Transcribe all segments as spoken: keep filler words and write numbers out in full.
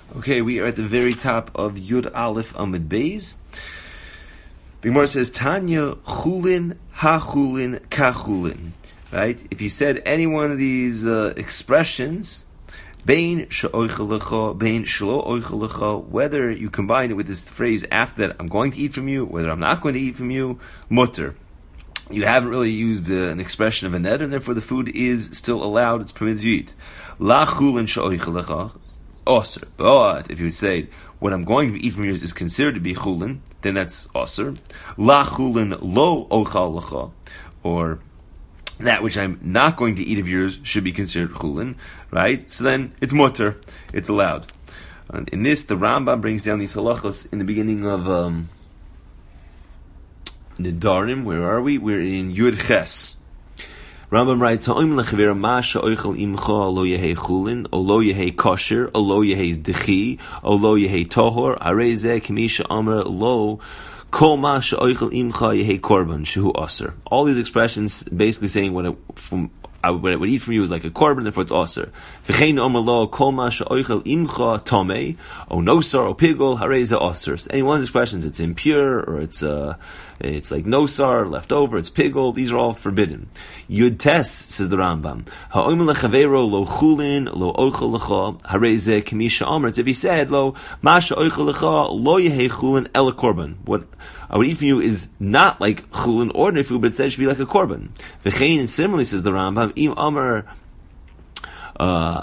Okay, we are at the very top of Yud Aleph Amud Beis. The Gemara says, Tanya chulin ha chulin ka chulin. Right? If you said any one of these uh, expressions, bein she'oichel lecha, bein shelo oichel lecha, whether you combine it with this phrase after that, I'm going to eat from you, whether I'm not going to eat from you, mutter. You haven't really used uh, an expression of a neder, and therefore the food is still allowed, it's permitted to eat. La chulin she'oichel lecha, osir. But if you would say, what I'm going to eat from you is considered to be chulin, then that's osir. La chulin lo ochal lecha, or that which I'm not going to eat of yours should be considered chulin, right? So then it's mutter, it's allowed. And in this, the Rambam brings down these halachos in the beginning of um, Nedarim. Where are we? We're in Yud Ches. Rambam writes, "Ha'oim lechaver ma she'oichel imcha lo yehei chulin, o lo yehei kosher, o lo yehei dechi, o lo yehei tohor, harei zeh k'mi she'amar lo kol ma she'oichel imcha yehei korban shehu aser." All these expressions basically saying what it, from I would, what I would eat from you is like a korban, therefore it's aser. V'chein omer lo kol ma she'oichel imcha tomei, o nosar, o pigol, harei zeh aser. Any one of these expressions, it's impure, or it's uh, it's like nosar, left over, it's pigol, these are all forbidden. Yud Tes, says the Rambam, ha'omer lechavero lo chulin, lo oichel lecha, harei zeh k'mi she'amar. It's if he said, lo ma she'oichel lecha, lo yehei chulin el korban. What I would eat from you is not like chulin, ordinary food, but instead it should be like a korban. V'chein, and similarly, says the Rambam, im amar uh,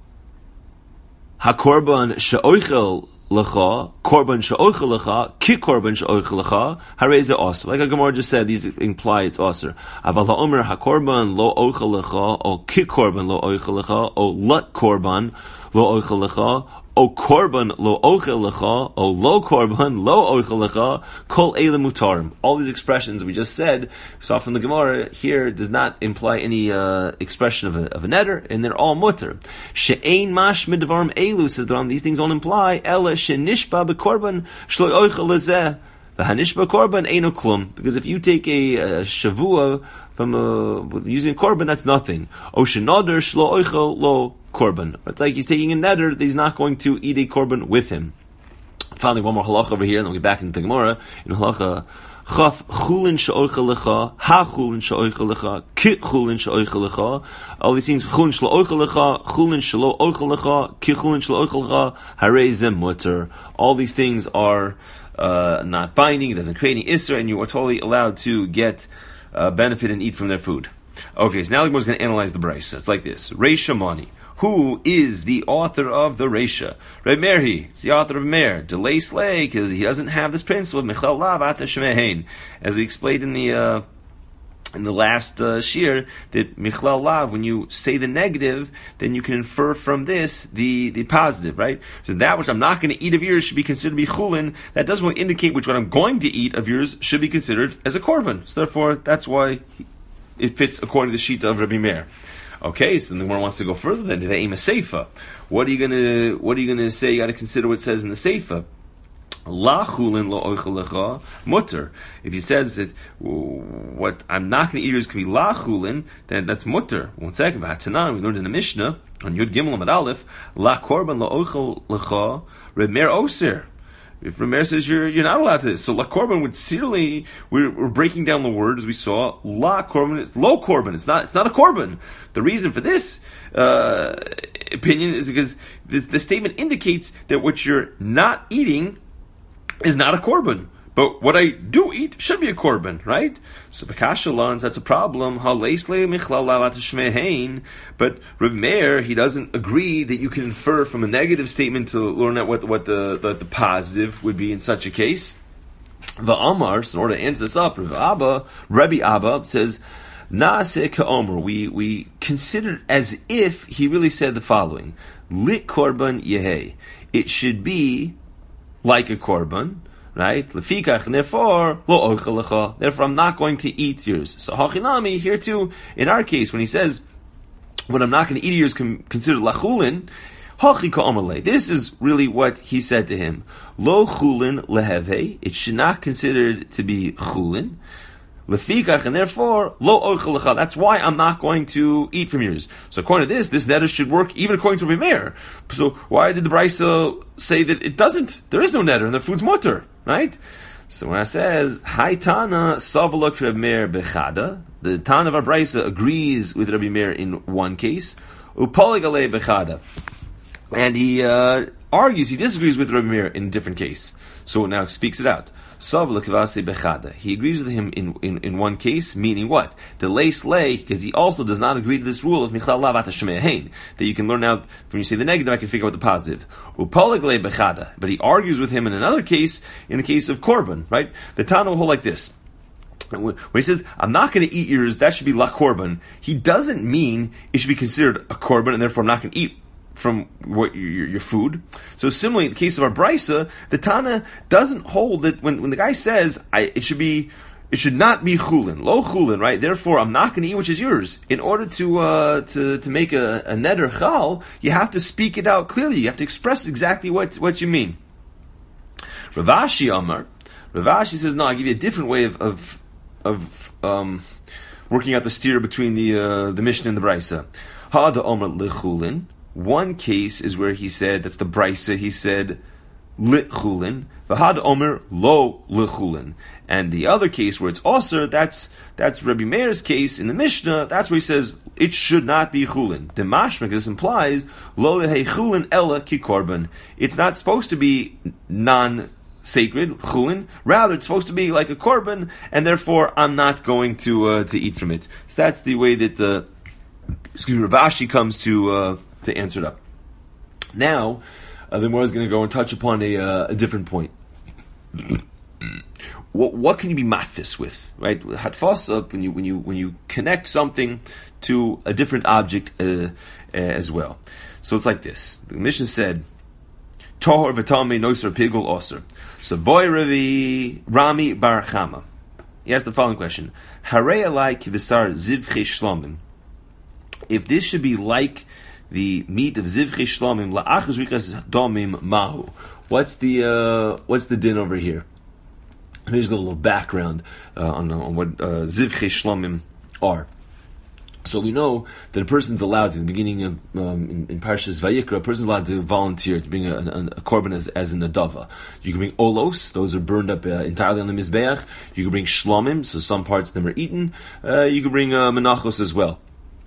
ha-korban she'oichel lecha, korban she'oichel lecha, ki korban she'oichel lecha, harei zeh aser. Like a Gemara just said, these imply it's aser. Aval ha'omer ha-korban lo oichel lecha, o ki korban lo oichel lecha, o lat korban lo oichel lecha, O korban lo ochel lecha, o lo korban lo ochel lecha, kol eile mutarim. All these expressions we just said, saw from the Gemara here, does not imply any uh, expression of a, of a neder, and they're all mutter. She'ein mash midvarim elu, says the Ram, these things don't imply, ela she'nishba bekorban shlo ochel lezeh, v'hanishba korban eino klum. Because if you take a, a shavua from a, using a korban, that's nothing. O she'noder shlo ochel lo korban. It's like he's taking a neder that he's not going to eat a korban with him. Finally, one more halacha over here, and then we'll get back into the Gemara. In halacha chaf, chulin she'oichel lecha, ha chulin she'oichel lecha, ki chulin she'oichel lecha. All these things, chulin shelo oichel lecha, chulin shelo oichel lecha, ki chulin shelo oichel lecha, harei zeh mutter. All these things are uh, not binding, it doesn't create any isser, and you are totally allowed to get uh, benefit and eat from their food. Okay, so now the Gemara is going to analyze the brayso. It's like this. Reisha Mani. Who is the author of the Reisha? Reb Meir, it's the author of Meir. Delay slay, because he doesn't have this principle of Michlal Lav Ata Shemehein. As we explained in the uh, in the last uh, shir, that Michlal Lav, when you say the negative, then you can infer from this the, the positive, right? So that which I'm not going to eat of yours should be considered to be chulin. That doesn't really indicate which one I'm going to eat of yours should be considered as a korban. So therefore, that's why it fits according to the shita of Rabbi Meir. Okay, so then the Gemara wants to go further. Then they aim a seifa. What are you gonna? What are you gonna say? You got to consider what it says in the seifa. La chulin lo oichel lecha mutter. If he says that what I'm not going to eat yours can be la chulin, then that's mutter. One second. V'hatanan, we learned in the Mishnah on Yud Gimel Amud Aleph, la korban lo oichel lecha Reb Meir oser. If Rameir says you're you're not allowed to this, so la korban would certainly we're, we're breaking down the word as we saw. La korban, it's low korban. It's not it's not a korban. The reason for this uh, opinion is because the, the statement indicates that what you're not eating is not a korban. But what I do eat should be a korban, right? So Bekasha learns that's a problem. But Reb Meir, he doesn't agree that you can infer from a negative statement to learn out what what the, the, the positive would be in such a case. The Amar, so in order to answer this up, Rabbi Abba, Rabbi Abba says, Naaseh ka'omer, we we consider as if he really said the following: Lit korban yehei, it should be like a korban. Right? Lefikach, and therefore, lo oichel lecha. Therefore, I'm not going to eat yours. So, hachinami, here too, in our case, when he says, what I'm not going to eat yours com- considered lachulin, hachi ka'amalei. This is really what he said to him. Lo chulin leheve. It should not considered to be chulin. Lefikach, and therefore, lo ochel lecha. That's why I'm not going to eat from yours. So according to this, this neder should work even according to Rabbi Meir. So why did the Brisa say that it doesn't? There is no neder, and the food's mutter, right? So when it says, Hai Tana Savalok Rabbi Meir Bechada, the Tana of our Brisa agrees with Rabbi Meir in one case, Upolig Alei Bechada. And he uh, argues, he disagrees with Rabbi Meir in a different case. So now speaks it out. Savalok Vase Bechada. He agrees with him in, in, in one case, meaning what? The Leis Lei, because he also does not agree to this rule of Michlal Lavat Hashemei Hein, that you can learn out, when you say the negative, I can figure out the positive. Upolig Lei Bechada. But he argues with him in another case, in the case of Korban, right? The Tana will hold like this. When he says, I'm not going to eat yours, that should be La Korban, he doesn't mean it should be considered a Korban, and therefore I'm not going to eat from what your, your food. So similarly, in the case of our Brisa, the Tana doesn't hold that when, when the guy says, I, it should be, it should not be chulin, lo chulin, right? Therefore, I'm not going to eat which is yours. In order to uh, to to make a, a neder chal, you have to speak it out clearly. You have to express exactly what, what you mean. Rav Ashi Amar, Rav Ashi says, no, I'll give you a different way of of, of um, working out the steer between the uh, the Mishnah and the Brisa. Ha'ada Amar lechulin. One case is where he said, that's the Brisa, he said, lit chulin, v'had omer lo lechulin. And the other case where it's osir, that's that's Rabbi Meir's case in the Mishnah, that's where he says, it should not be chulin. The mashmak, this implies, lo lehei chulin ella ki korban. It's not supposed to be non-sacred, chulin, rather it's supposed to be like a korban, and therefore I'm not going to uh, to eat from it. So that's the way that, uh, excuse me, Rav Ashi comes to... Uh, to answer it up. Now, uh, the Gemara is going to go and touch upon a, uh, a different point. what, what can you be matfis with, right? Hatfasa, when you when you when you connect something to a different object uh, uh, as well. So it's like this. The Mishnah said, "Tohor v'tamei noser pigul oser." So boy Ravi Rami Bar Chama. He asked the following question: Harei alai kivasar zivchei shlomim. If this should be like the meat of zivchei shlomim la'achas rikas domim mahu. What's the uh, what's the din over here? Here's a little background uh, on, on what uh, zivchei shlomim are. So we know that a person's allowed to, in the beginning of um, in, in Parshas Vayikra, a person's allowed to volunteer to bring a, a, a korban as, as an adava. You can bring olos; those are burned up uh, entirely on the mizbeach. You can bring shlomim, so some parts of them are eaten. Uh, you can bring uh, menachos as well.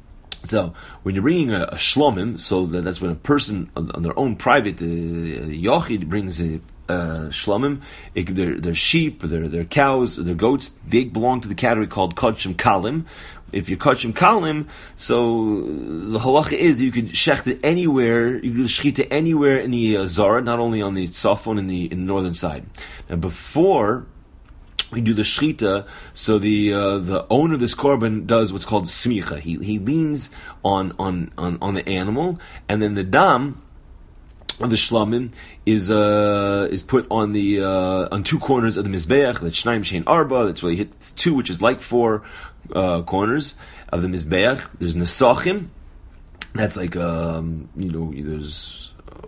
So, when you're bringing a, a shlomim, so that, that's when a person on, on their own private uh, yochid brings a uh, shlomim, it, their, their sheep, their, their cows, their goats, they belong to the category called kodshim kalim. If you're kodshim kalim, so the halacha is you could shecht it anywhere, you could shechit it anywhere in the uh, Zara, not only on the Tzafon in the, in the northern side. Now, before we do the shechita, so the uh, the owner of this korban does what's called smicha. He he leans on on, on, on the animal, and then the dam of the shlamim is uh, is put on the uh, on two corners of the mizbeach. That's shnaim shein arba. That's where you hit two, which is like four uh, corners of the mizbeach. There's nesachim. That's like um, you know there's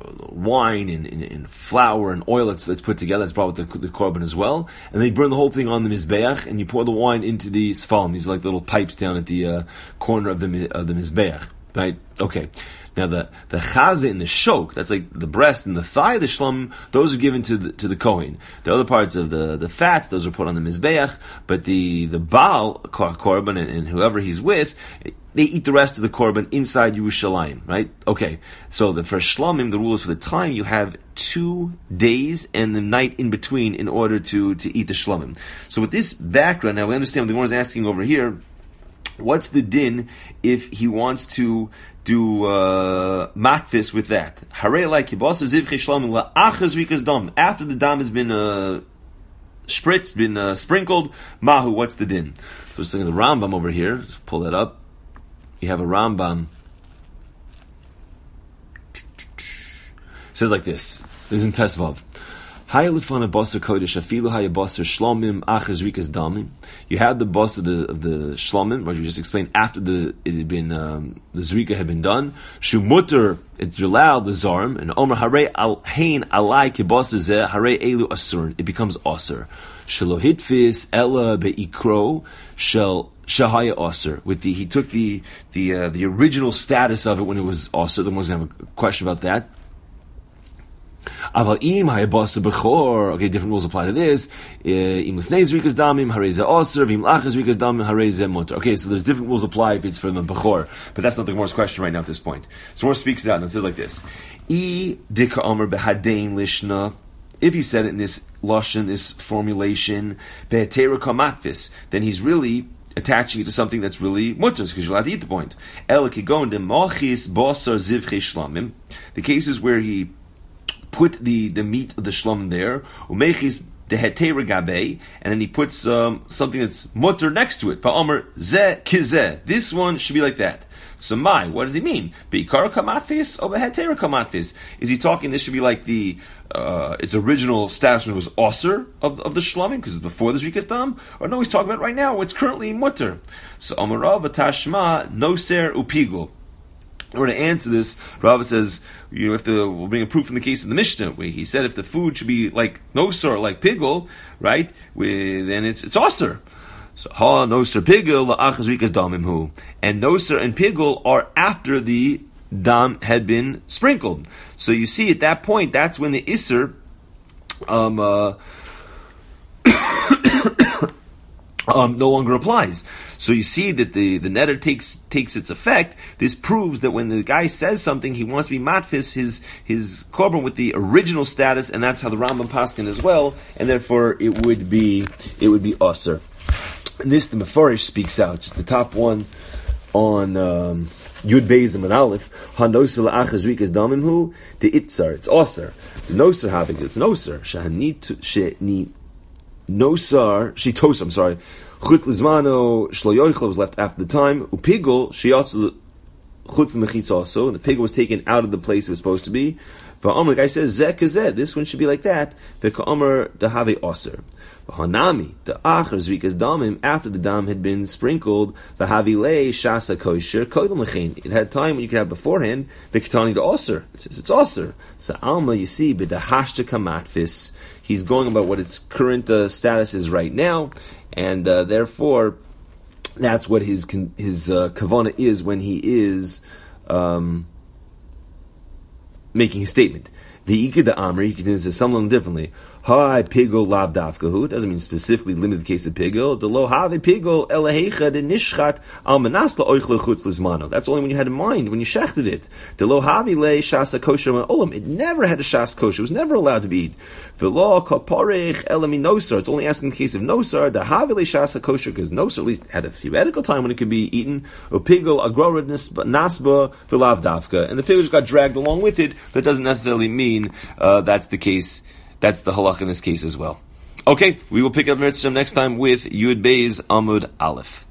wine and, and, and flour and oil that's, that's put together. That's brought with the, the korban as well. And they burn the whole thing on the mizbeach, and you pour the wine into the sfalim. These are like little pipes down at the uh, corner of the of the mizbeach. Right? Okay. Now the the chaza and the shok, that's like the breast and the thigh of the shlam, those are given to the to the kohen. The other parts of the, the fats, those are put on the mizbeach. But the the baal korban and, and whoever he's with, they eat the rest of the korban inside Yerushalayim, right? Okay, so the, for shlamim, the rule is for the time you have two days and the night in between in order to, to eat the shlamim. So with this background, now we understand what the Gemara is asking over here. What's the din if he wants to do uh, matfis with that? Harei like kibasa zivchei shlamim la'achas rikas dam. After the dam has been uh, spritzed, been uh, sprinkled, mahu. What's the din? So we're saying the Rambam over here. Let's pull that up. You have a Rambam. It says like this. This is in Tesvav. You had the boss of the of the shlomim, what you just explained, after the it had been um, the zrika had been done. Shumutter, it's allowed the zarm, and omer harei al hein alai kibas zeh harei elu asur. It becomes asur. Shalohitfis ella beikro shel shahaya aser. With the he took the the uh, the original status of it when it was aser. Then we're going to have a question about that. Aval im hayabasa bechor. Okay, different rules apply to this. Im lifnei zrikas damim hareza aser. Im lachas zrikas damim hareza mutar. Okay, so there's different rules apply if it's for the bechor, but that's not the Gemara's question right now at this point. So Gemara speaks it out and it says like this: I dika amar behadein lishna. If he said it in this lashon, this formulation, behetera kamatvis, then he's really attaching it to something that's really mutters, because you're allowed to eat the point. El kigon de malchis basar zivchei shlamim. The cases where he put the, the meat of the shlam there, umechis dehetera gabe, and then he puts um, something that's mutter next to it. Pa'omer ze kizeh. This one should be like that. So my, what does he mean? Beikar kamatvis or behetera kamatvis? Is he talking this should be like the uh, its original status when it was osir of, of the shlamim, because it's before the zrikas dam? Or no, he's talking about right now, what's currently mutter. So Amarav Tashma noser upigul. In order to answer this, Rava says, you know, if the, we'll bring a proof from the case of the Mishnah, where he said if the food should be like nosar, like pigul, right, with, then it's it's osir. So ha noser pigul la'achas rikas damim hu, and noser and pigul are after the dam had been sprinkled. So you see, at that point, that's when the iser um, uh, um, no longer applies. So you see that the, the netter takes takes its effect. This proves that when the guy says something, he wants to be matfis his his korban with the original status, and that's how the Rambam paskin as well, and therefore it would be it would be aser. And this the Mefarish speaks out, just the top one on um, Yud Beizim and Aleph. Hanosel achas rikas damim hu the itzar. It's aser. The noser having it's noser. Shahanit sheni nosar shitos. I'm sorry. Chut lizmano shlo yoichel was left after the time. Upigul sheyatzu chut mechitz also. And the pigul was taken out of the place it was supposed to be. Va'omer, the guy says zeh kazeh. This one should be like that. V'ka'omer dehave aser. Hanami, the achar zrikas damim, after the dam had been sprinkled, v'havilei shasa kosher kodem lechein. It had time when you could have beforehand. V'katani to aser. It says it's aser. So alma, you see, b'dahashta kamatfis. He's going about what its current uh, status is right now, and uh, therefore, that's what his his uh, kavana is when he is um, making his statement. The ikeda amri, he continues to something differently. Hi pigul lav dafkahu doesn't mean specifically limit the case of pigul. The lo have pigul elahecha de nishchat al manas la oichle chutz lizmano. That's only when you had in mind when you shechted it. The lo havi le shasa kosher olam. It never had a shas kosher. It was never allowed to be eaten. The lo kaparech elami nosar. It's only asking in the case of nosar. The havi le shasa kosher because nosar at least had a theoretical time when it could be eaten. O pigul agrorad nasba v'lav dafka, and the pigul just got dragged along with it. But it doesn't necessarily mean uh, that's the case. That's the halach in this case as well. Okay, we will pick up Mitzvah next time with Yud Beis Amud Aleph.